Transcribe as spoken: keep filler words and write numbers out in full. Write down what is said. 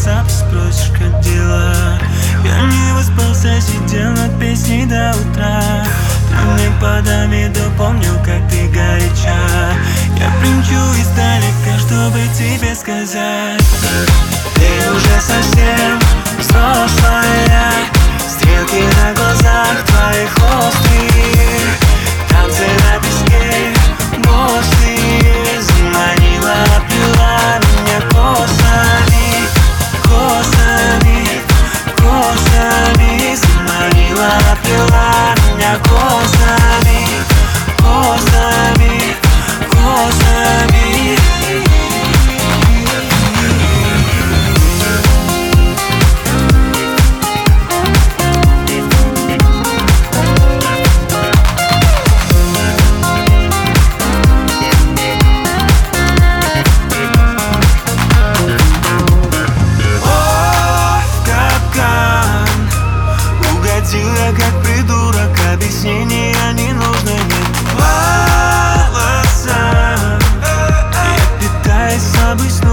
WhatsApp, спросишь, как дела. Я не выспался, сидел над песней до утра. Ты мне подами, да помню, как ты горяча. Я примчу издалека, чтобы тебе сказать: ты уже совсем взрослая. Стрелки на глазах твоих острые, танцы на песке босые. Заманила, оплела меня косами, косами, косами. Заманила, оплела меня косами, косами, косами. Как придурок, объяснения не нужно, нет волоса. Я питаюсь слабой снова.